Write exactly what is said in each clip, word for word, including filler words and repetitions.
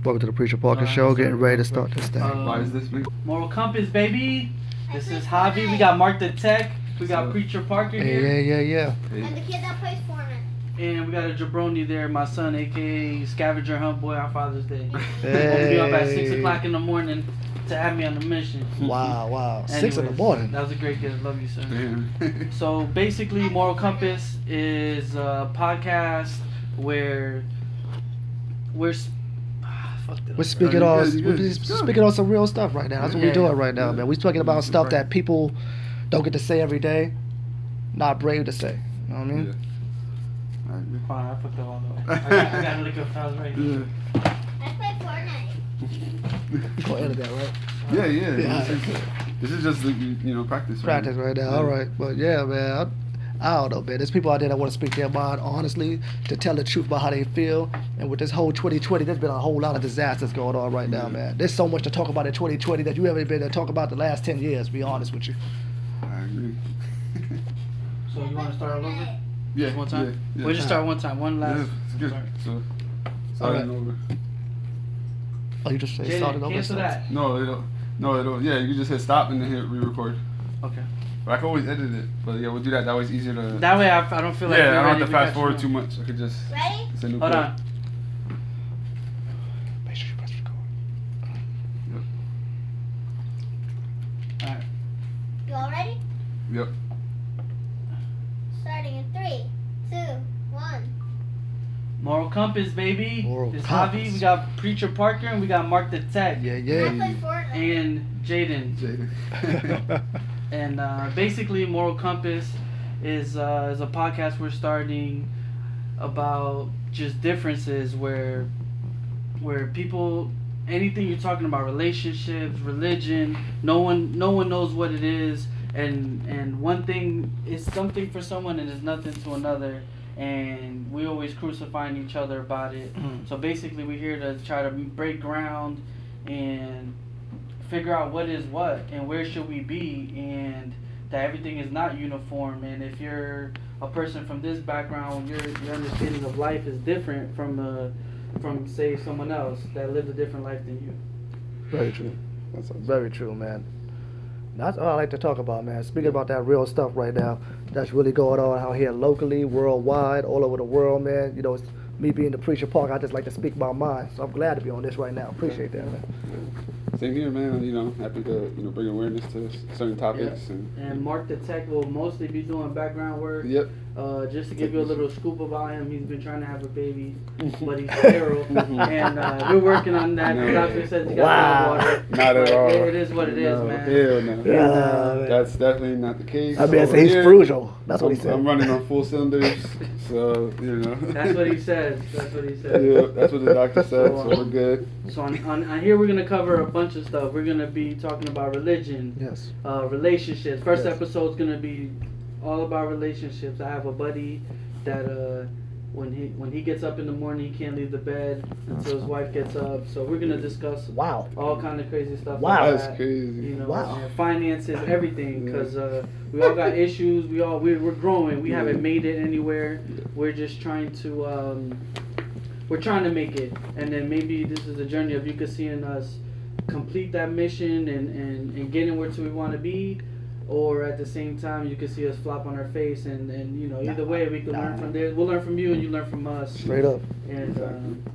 Welcome to the Preacher Parker Show. Getting ready to start this thing. Um, Why is this big? Moral Compass, baby. This is Javi. We got Mark the Tech. We got Preacher Parker Yeah, here. yeah, yeah, And the kid that plays Fortnite. And we got a jabroni there, my son, aka Scavenger Hunt Boy on Father's Day. yeah. Woke me up at six Hey. o'clock in the morning to have me on the mission. Wow, wow. Six in the Anyways, morning. That was a great kid. Love you, sir. Damn. So basically, Moral Compass is a podcast where we're s- ah, fuck that. We're speaking you on good, you we're good. just speaking on some real stuff right now. That's what Yeah, we're doing yeah. right now, man. We're talking about stuff that people don't get to say every day, not brave to say. You know what I mean? Yeah. Alright, Hold on, I fucked up all the way. I got, I got to look up I was right. yeah. I play Fortnite. You gonna edit that, right? Yeah, yeah. Yeah. This, is, this is just you know practice. Right? Practice right now. Yeah. All right, but yeah, man. I, I don't know, man. There's people out there that want to speak their mind honestly, to tell the truth about how they feel. And with this whole twenty twenty, there's been a whole lot of disasters going on right now, Yeah. man. There's so much to talk about in twenty twenty that you haven't been to talk about the last ten years. To be honest with you. I agree. So you want to start all over? yeah. Just one time? Yeah. yeah. We'll just start one time. One last. Yeah, it's good. Start. So, starting Alright. over. Oh, you just say Jaden, started over. cancel that. No, it'll. No, it'll. Yeah, you can just hit stop and then hit re-record. Okay. But I can always edit it. But yeah, we'll do that. That way it's easier to. That way I, I don't feel like yeah, we're I don't ready. have to We got fast forward you. too much. I could just. Ready? It's a new Hold clip. on. Make sure you press record. Alright. You all ready? Yep. Starting in three, two, one. Moral Compass, baby. Moral This Compass. Javi. We got Preacher Parker and we got Mark the Tech. Yeah, I yeah. play Fortnite. And Jaden. Jaden. And uh, basically, Moral Compass is uh, is a podcast we're starting about just differences where where people anything you're talking about relationships, religion, no one no one knows what it is, and and one thing is something for someone and is nothing to another, and we always crucifying each other about it. Mhm. So basically, we're here to try to break ground and figure out what is what and where should we be, and that everything is not uniform. And if you're a person from this background, your your understanding of life is different from uh from say someone else that lived a different life than you. Very true. That's very true, man. That's all I like to talk about, man. Speaking about that real stuff right now, that's really going on out here locally, worldwide, all over the world, man. You know, it's me being the Preacher Park, I just like to speak my mind. So I'm glad to be on this right now. Appreciate that, man. Same here, man. You know, happy to you know bring awareness to certain topics and. And Mark the Tech will mostly be doing background work. Yep. Uh, just to give you a little scoop about him, he's been trying to have a baby, but he's sterile, and uh, we're working on that. No. Doctor says he got Wow. water. Not at But all. It, it is what it is, No, man. Hell no. Yeah, man. That's definitely not the case. I mean, I over say he's here. frugal. That's what he I'm, said. I'm running on full cylinders, so you know. That's what he says. That's what he says. Yeah, that's what the doctor said. So we're good. So on, on, on here we're gonna cover a bunch of stuff. We're gonna be talking about religion, Yes. uh, relationships. First Yes. episode's gonna be all about relationships. I have a buddy that uh, when he when he gets up in the morning, he can't leave the bed until his wife gets up. So we're gonna discuss Wow. all kind of crazy stuff. Wow. like That's that. crazy. You know, Wow. and finances, everything, because uh, we all got issues. We all we're, we're growing. We Yeah. haven't made it anywhere. We're just trying to um, we're trying to make it, and then maybe this is a journey of you could seeing us complete that mission and and and getting where to we want to be. Or at the same time, you can see us flop on our face, and, and you know, either way, we can Nah. learn from there. We'll learn from you, and you learn from us. Straight up. And um,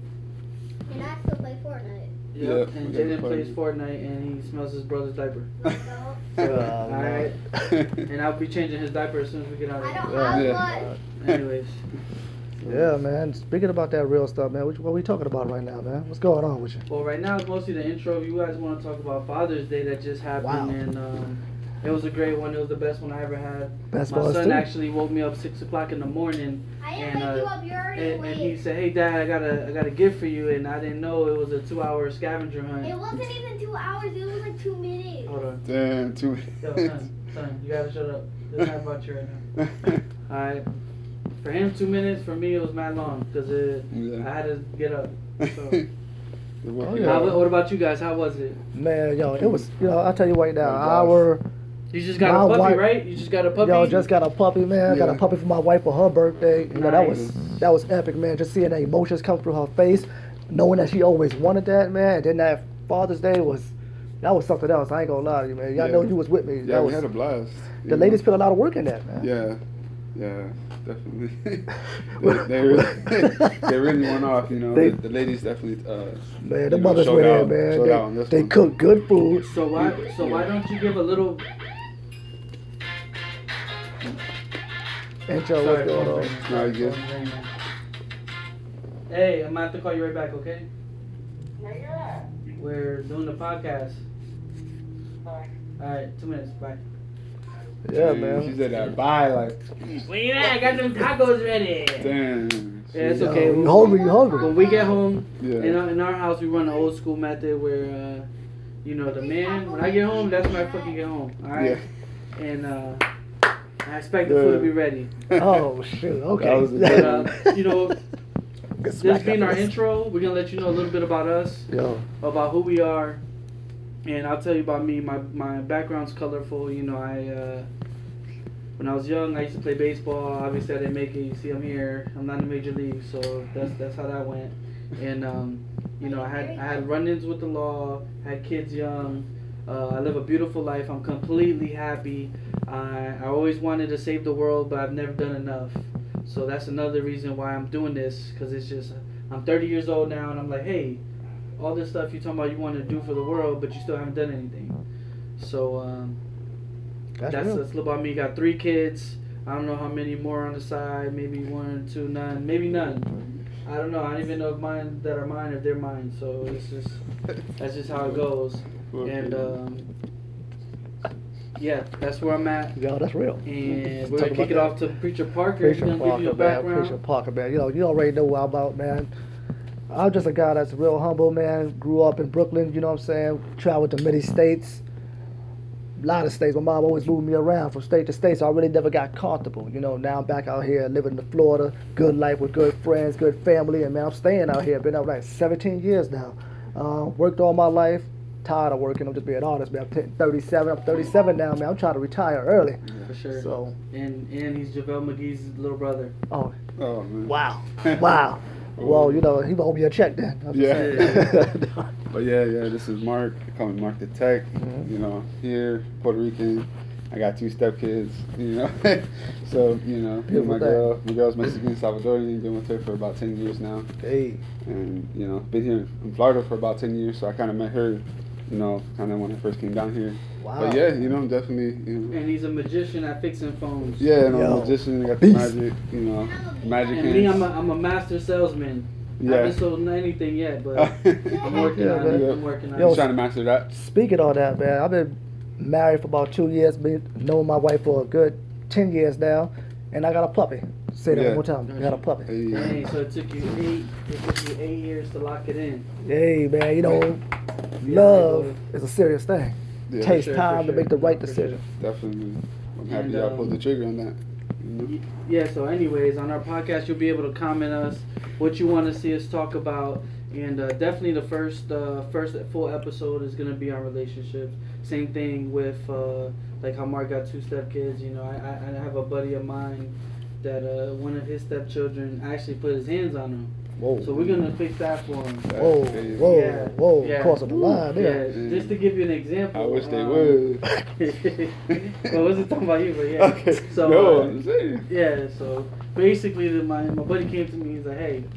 And I still play Fortnite. yeah, Yeah, and we gotta Jaden play. plays Fortnite, and he smells his brother's diaper. No. Uh, All right, and I'll be changing his diaper as soon as we get out I of don't here. have Yeah. one. Anyways, Yeah, man. Speaking about that real stuff, man, what, what we talking about right now, man? What's going on with you? well, right now it's mostly the intro. If you guys want to talk about Father's Day that just happened, Wow. and um, it was a great one. It was the best one I ever had. Best My for us son too. actually woke me up six o'clock in the morning. I didn't And, wake uh, you up. You're already And, and he awake. said, "Hey, Dad, I got a I got a gift for you," and I didn't know it was a two-hour scavenger hunt. It wasn't even two hours. It was like two minutes. Hold on, Damn, two yo, minutes. son, son, you gotta shut up. This is not about you right now. All right, for him, two minutes. For me, it was mad long because it I Yeah. had to get up. So, Oh, yeah. how, what about you guys? How was it? Man, yo, it was, you know, I'll tell you right now, Oh, gosh. our, You just got My a puppy, wife- right? You just got a puppy. yo, just got a puppy, man. I got a Yeah. puppy for my wife for her birthday. You know, that Nice. was, that was epic, man. Just seeing the emotions come through her face. knowing that she always wanted that, man. And then that Father's Day was, that was something else. I ain't gonna lie to you, man. Y'all Yeah. know you was with me. Yeah, that we was, had a blast. you the know? ladies put a lot of work in that, man. Yeah, yeah, definitely. they, they, really, they really went off, you know. They- the, the ladies definitely. Uh, Man, you the know, mothers showed went in, out- man. showed out on They, this they one. cook good food. So why so why don't you give a little Intro, Sorry, what's going phone on? ringing. No, you good. Phone ringing. Hey, I'm gonna have to call you right back, okay? We're doing the podcast. Alright, two minutes, bye. Yeah, And man. She said that bye, like, Where you at? I got them tacos ready. damn. Yeah, it's Yo, okay. You When- hungry? You hungry? When we get home, Yeah. in, our, in our house, we run the old school method where, uh, you know, the man, when I get home, that's when I fucking get home. Alright? And, uh, I expect the food to be ready. Oh shoot. Okay. That was a But, good uh, you know, Get this smacked being after our this. intro, we're gonna let you know a little bit about us, Yo. about who we are, and I'll tell you about me. My my background's colorful. You know, I uh, when I was young, I used to play baseball. Obviously, I didn't make it. You see, I'm here. I'm not in the major league, so that's that's how that went. And um, you know, I had I had run-ins with the law. Had kids young. Uh, I live a beautiful life. I'm completely happy. I I always wanted to save the world, but I've never done enough. So that's another reason why I'm doing this, because it's just, I'm thirty years old now, and I'm like, hey, all this stuff you talking about you want to do for the world, but you still haven't done anything. So um, That's, that's, real. that's a little about me. Got three kids. I don't know how many more on the side. Maybe one, two, none. Maybe none. I don't know. I don't even know if mine that are mine, if they're mine. So it's just, that's just how it goes. And um, yeah, that's where I'm at. Yo, that's real. And we're Talk gonna kick it about off to Preacher Parker. He's Preacher gonna give you Parker, a man. background. Preacher Parker, man. You know, you already know what I'm about, man. I'm just a guy that's real humble, man. Grew up in Brooklyn, you know what I'm saying? Traveled to many states. A lot of states. My mom always moved me around from state to state, so I really never got comfortable. You know, now I'm back out here living in Florida. Good life with good friends, good family, and man, I'm staying out here. Been out like seventeen years now. Uh, worked all my life. Tired of working. I'm just being honest, man. I'm thirty-seven. I'm thirty-seven now, man. I'm trying to retire early. For sure. So, And and he's JaVale McGee's little brother. oh, Oh, man. wow. Wow. Well, you know, he owe me a check then. I'm just Yeah. saying. But yeah, yeah, this is Mark. They call me Mark the Tech. Mhm. You know, here, Puerto Rican. I got two stepkids, you know. So, you know, me and Beautiful my thing. girl, my girl's Mexican, Salvadorian, been with her for about ten years now. Hey. And, you know, been here in Florida for about ten years, so I kind of met her, you know, kind of when I first came down here. Wow. But yeah, you know, definitely, you know. And he's a magician at fixing phones. Yeah, and I'm Yo. a magician, I got the Beast. magic, you know, magic And me, I'm hands. a, I'm a master salesman. I Yeah. haven't sold anything yet, but I'm working Yeah, on man. it. I'm working on Yo, I'm it. trying to master that. Speaking of that, man, I've been married for about two years, been knowing my wife for a good ten years now, and I got a puppy. Say that Yeah. one more time. I got a puppy. Hey, Dang, so it took you eight. It took you eight years to lock it in. Hey, man, you know, Yeah, love I is a serious thing. yeah, Takes sure, time for to sure. make the right For sure. decision. definitely. I'm happy And, y'all um, pulled the trigger on that. You know? Y- Yeah, so anyways, on our podcast, you'll be able to comment us what you want to see us talk about. And uh, definitely the first uh, first full episode is going to be on relationships. Same thing with uh, like how Mark got two stepkids. You know, I, I, I have a buddy of mine that uh, one of his stepchildren actually put his hands on him. Whoa. So we're going to fix that for him. That's Whoa, crazy. whoa, Yeah, whoa, yeah. crossing the line Yeah, there. just to give you an example. I wish they um, would. well, I wasn't talking about you, but yeah. Okay. So, no, uh, I'm saying. Yeah, so basically, the, my my buddy came to me. He's like, "Hey,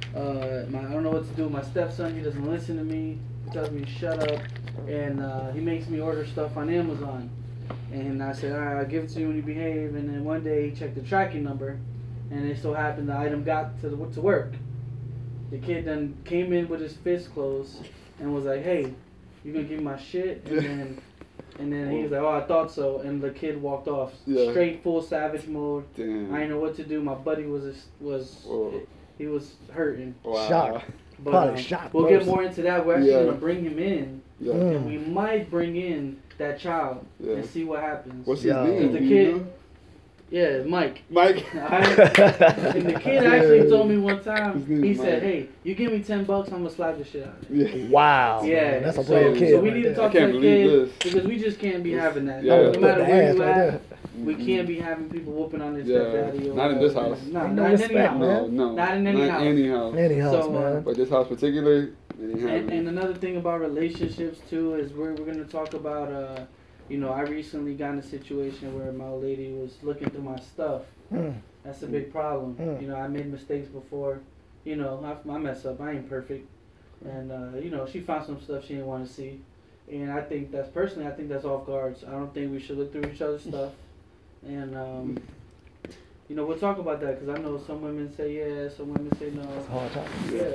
uh, my, I don't know what to do with my stepson. He doesn't listen to me. He tells me to shut up, and uh, he makes me order stuff on Amazon." And I said, "All right, I'll give it to you when you behave." And then one day he checked the tracking number, and it so happened the item got to the, to work. The kid then came in with his fist closed and was like, "Hey, you gonna give me my shit?" And then and then he was like, "Oh, I thought so." And the kid walked off Yeah. straight full savage mode. Damn. I didn't know what to do. My buddy was was Whoa. he was hurting. Wow. Shock. But Probably um, shocked we'll get first. more into that. We're actually Yeah. gonna bring him in, Yeah. Mm. and we might bring in that child Yeah. and see what happens. What's his Yeah. name? The Do kid- you know? Yeah, Mike. Mike. Alright? And the kid actually told me one time, His name he is said, Mike. "Hey, you give me ten bucks, I'm gonna slap the shit out of you." Yeah. Wow. Yeah, man, that's a so, brave kid. so we right need to there. talk I can't to the believe kid this. because we just can't be having that. Yeah. No Put matter the where ass you right at, there. we can't be having people whooping on their Yeah. stepdaddy. Or Not in this whatever. house. No, Ain't not no in any respect, house. man. No, no. Not in any Not house. any house. Any house, So, uh, man. But this house particularly, it ain't And, happening. and another thing about relationships too is we're we're gonna talk about uh, you know, I recently got in a situation where my old lady was looking through my stuff. Mm. That's a big problem. Mm. You know, I made mistakes before. You know, I, I mess up. I ain't perfect. And uh, you know, she found some stuff she didn't want to see. And I think that's personally, I think that's off guards. I don't think we should look through each other's stuff. And um, you know, we'll talk about that because I know some women say yeah, some women say no. It's a hard time.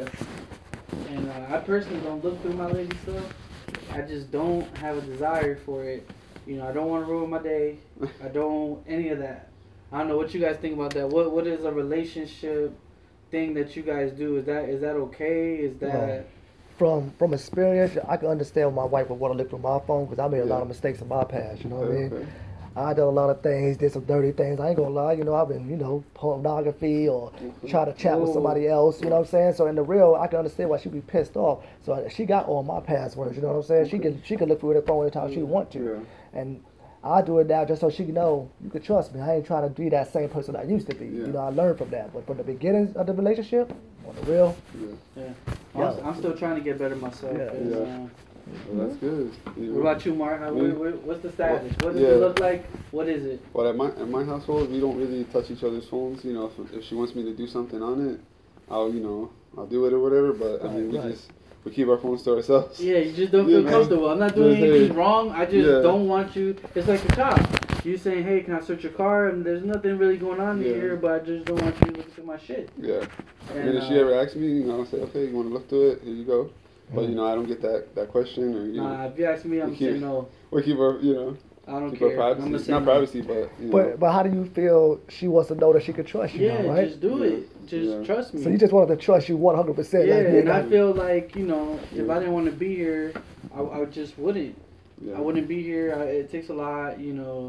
Yeah. And uh, I personally don't look through my lady's stuff. I just don't have a desire for it. You know, I don't want to ruin my day. I don't any of that. I don't know what you guys think about that. What what is a relationship thing that you guys do? Is that is that okay? Is that Well, From from experience, I can understand why my wife would want to look through my phone because I made a lot Yeah. of mistakes in my past. You know what I mean? Okay. I done a lot of things, did some dirty things. I ain't gonna lie, you know, I've been, you know, pornography or try to chat with Ooh. somebody else, you know what I'm saying? So in the real, I can understand why she'd be pissed off. So she got all my passwords, you know what I'm saying? She can she can look through her phone anytime she want to. Yeah. And I do it now just so she can know you can trust me. I ain't trying to be that same person I used to be. Yeah. You know, I learned from that. But from the beginning of the relationship, on the real, Yeah. yeah? Yeah. I'm, I'm still trying to get better myself. Yeah. 'cause, Yeah. uh, Well, that's good. You what know? about you, Mark? How, Me? what, what- what's the status? What does Yeah. it look like? What is it? Well, at my at my household, we don't really touch each other's phones. You know, if, if she wants me to do something on it, I'll you know I'll do it or whatever. But I mean, we Right, right. just we keep our phones to ourselves. Yeah, you just don't Yeah, feel man. comfortable. I'm not doing Just, hey. anything wrong. I just Yeah. don't want you. It's like a cop. You saying, "Hey, can I search your car?" And there's nothing really going on Yeah. here, but I just don't want you to look through my shit. Yeah. And, And if she uh, ever asks me, you know, I'll say, okay, you want to look through it? Here you go. But Mm. you know, I don't get that that question or you know, Nah, if you ask me, I'm we saying keep- no. we keep our you know I don't keep care. our privacy. I'm gonna say Not no. privacy, but you know. but but how do you feel she wants to know that she can trust you Yeah, now, right? just do Yeah. it. Just Yeah. trust me. So you just wanted to trust you one hundred percent. yeah, like, you and I got- feel like you know, if Yeah. I didn't want to be here, I, I just wouldn't. yeah. I wouldn't be here. I, it takes a lot, you know.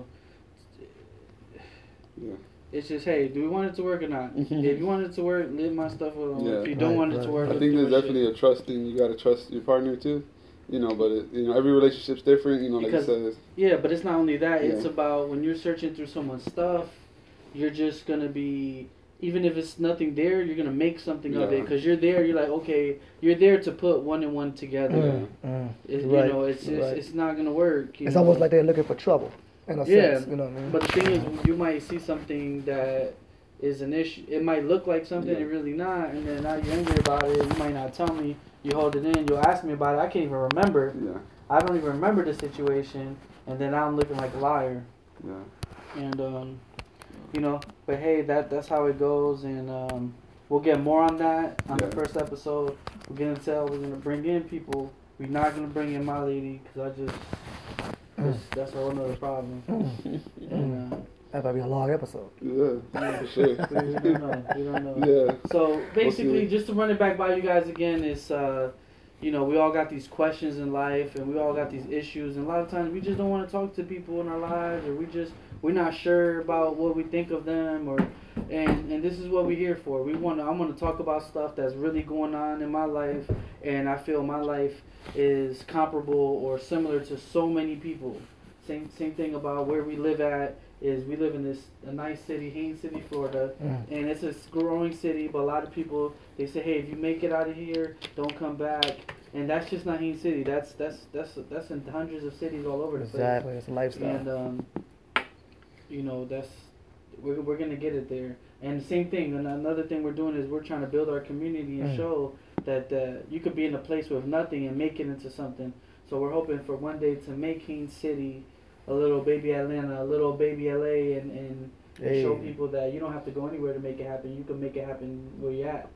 Yeah. It's just, hey, do we want it to work or not? Mhm. If you want it to work, leave my stuff alone. Yeah. If you don't Right, want it right. to work, I look think through there's my definitely shit. a trust thing. You gotta trust your partner too. You know, but it, you know, every relationship's different. You know, like Because- you said. Yeah, but it's not only that. It's Yeah. about when you're searching through someone's stuff, you're just gonna be, even if it's nothing there, you're gonna make something of it Yeah. because you're there. You're like, okay, you're there to put one and one together. Mm, mm. It, Right, You know, it's it's, right. it's not gonna work. You It's know? almost like they're looking for trouble, in a Yeah, sense. You know what I mean? But the thing is, you might see something that is an issue. It might look like something, Yeah. and really not. And then now you're angry about it. You might not tell me. You hold it in. You'll ask me about it. I can't even remember. Yeah. I don't even remember the situation. And then now I'm looking like a liar. Yeah. And um, you know, but hey, that that's how it goes. And um, we'll get more on that on Yeah. the first episode. We're gonna tell. We're gonna bring in people. We're not gonna bring in my lady because I just. just- That's a whole nother problem. Mm. And, uh, That might be a long episode. Yeah. For sure. we don't know. We don't know. Yeah. So basically, see. just to run it back by you guys again, is uh, you know, we all got these questions in life, and we all got these issues, and a lot of times we just don't want to talk to people in our lives, or we just we're not sure about what we think of them, or and and this is what we're here for. We want to. I'm going to talk about stuff that's really going on in my life, and I feel my life is comparable or similar to so many people. Same same thing about where we live at. Is we live in this a nice city, Haines City, Florida, Mm. and it's a growing city. But a lot of people they say, hey, if you make it out of here, don't come back. And that's just not Haines City. That's that's that's that's in hundreds of cities all over the Exactly, it's a place. lifestyle. And um, you know that's we're we're gonna get it there. And the same thing. And another thing we're doing is we're trying to build our community and Mm. show that uh, you could be in a place with nothing and make it into something. So we're hoping for one day to make Haines City a little baby Atlanta, a little baby L A, and, and, and show Hey. people that you don't have to go anywhere to make it happen. You can make it happen where you're at.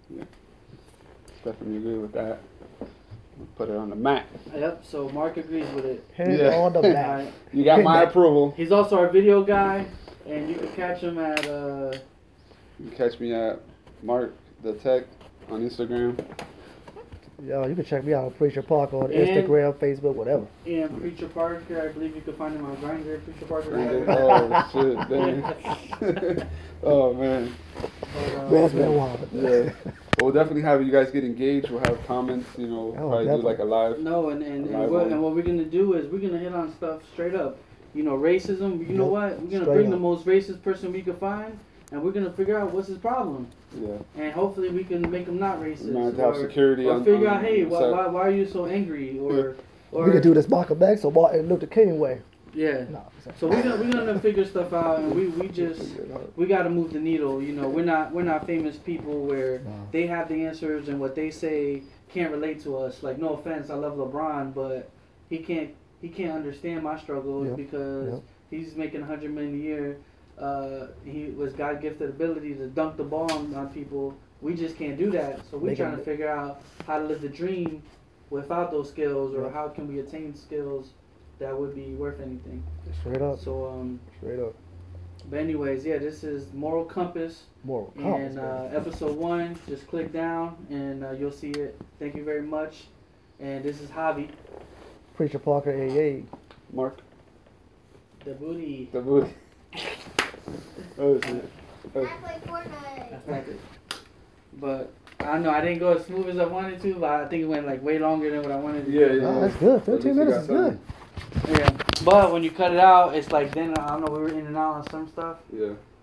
Definitely agree with that. Put it on the map. Yep. So Mark agrees with it. Hit it Yeah. on the All back. right. You got my approval. He's also our video guy, and you can catch him at uh, You can catch me at Mark the Tech on Instagram. Yo, you can check me out on Preacher Parker on And- Instagram, Facebook, whatever. And Preacher Parker, I believe you can find him on Grindr. Preacher Parker. Oh shit, dang. Oh man. But, uh, Man, that's been wild. Yeah. We'll definitely have you guys get engaged. We'll have comments. You know, Oh, probably do like a live. No, and and, Live and, what, one. and what we're gonna do is we're gonna hit on stuff straight up. You know, racism. You know Yep. what? We're gonna Straight bring the up. most racist person we could find, and we're gonna figure out what's his problem, Yeah. and hopefully we can make him not racist. We're gonna have to have or, security or on. figure on out, hey, the why, side. why why are you so angry? Or or we could do this Malcolm X or Martin Luther King way. yeah. No, So we're gonna we're gonna figure stuff out, and we we just. We got to move the needle. You know, we're not we're not famous people where No. they have the answers and what they say can't relate to us. Like, no offense, I love LeBron, but he can't he can't understand my struggles Yep. because Yep. he's making a hundred million a year. Uh, he was God gifted ability to dunk the ball on, on people. We just can't do that. So we're Make trying him- to figure out how to live the dream without those skills, or Yep. how can we attain skills that would be worth anything. Straight up. So um. Straight up. But anyways, yeah, this is Moral Compass, Moral compass. and uh, episode one. Just click down, and uh, you'll see it. Thank you very much. And this is Javi, Preacher Parker, A A. Mark. the booty. The booty. Oh shit. I play Fortnite. That's not it. But I don't know. I didn't go as smooth as I wanted to, but I think it went like way longer than what I wanted to. Yeah, do. yeah. Oh, that's good. At least fifteen you minutes got is good. something. Yeah. But when you cut it out, it's like then I don't know. We were in and out on some stuff. Yeah.